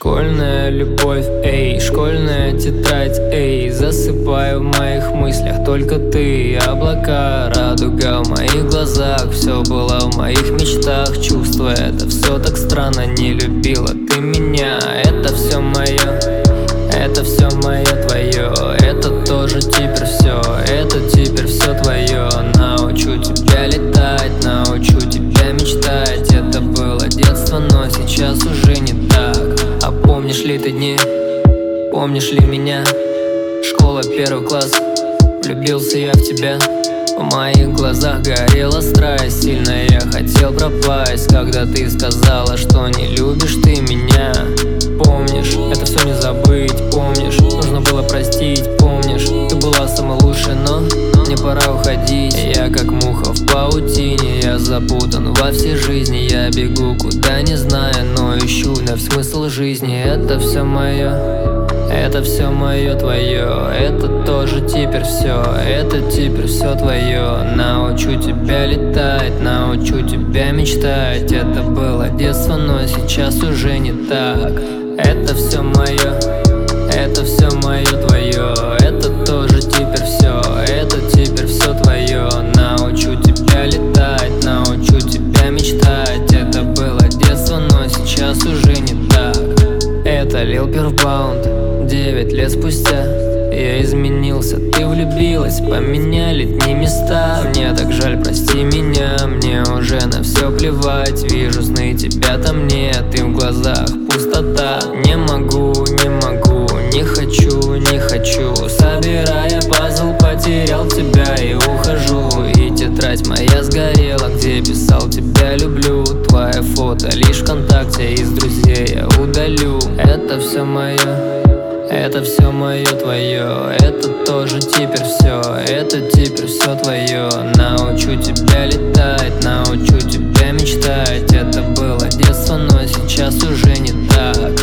Школьная любовь, эй, школьная тетрадь, эй. Засыпаю в моих мыслях только ты. Облака, радуга в моих глазах. Все было в моих мечтах. Чувство это все так странно. Не любила ты меня. Это все мое, это все мое твое. Это тоже теперь все, это теперь все твое. Научу тебя летать, научу тебя мечтать. Это было детство, но сейчас уже не так. А помнишь ли ты дни, помнишь ли меня? Школа, 1 класс, влюбился я в тебя. В моих глазах горела страсть, сильно я хотел пропасть. Когда ты сказала, что не любишь ты меня. Помнишь, это все не забыть, помнишь, нужно было простить, помнишь, ты была самой лучшей, но мне пора уходить. Я как муха в паутине, я запутан во всей жизни. Я бегу куда не зная, но ищу вновь смысл жизни. Это все мое, это все мое твое. Это тоже теперь все, это теперь все твое. Научу тебя летать, научу тебя мечтать. Это было детство, но сейчас уже не так. Это все мое, это все мое твое. Это тоже теперь все, это теперь все твое. Научу тебя летать, научу тебя мечтать. Это было детство, но сейчас уже не так. Это Lil Pearl, 9 лет спустя. Я изменился, ты влюбилась, поменяли дни места. Мне так жаль, прости меня, мне уже на все плевать. Вижу сны, тебя там нет, и в глазах пустота. Не могу, не могу, не хочу, не хочу. Собирая пазл, потерял тебя и ухожу. И тетрадь моя сгорела, где писал тебя люблю. Твое фото лишь ВКонтакте, из друзей я удалю. Это все мое, это все мое твое. Это тоже теперь все, это теперь все твое. Научу тебя летать, научу тебя мечтать. Это было детство, но сейчас уже не так.